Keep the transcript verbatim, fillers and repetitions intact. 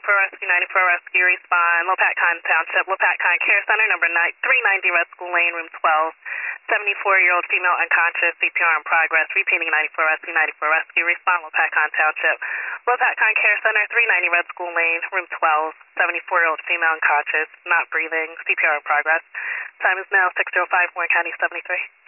ninety-four Rescue, ninety-four Rescue, respond. Lopatcon Township, Lopatcon Care Center, number three ninety Red School Lane, room twelve. seventy-four-year-old female unconscious, C P R in progress. Repeating ninety-four Rescue, ninety-four Rescue, respond. Lopatcon Township, Lopatcon Care Center, three ninety Red School Lane, room twelve. seventy-four-year-old female unconscious, not breathing, C P R in progress. Time is now six oh five, Warren County seventy-three.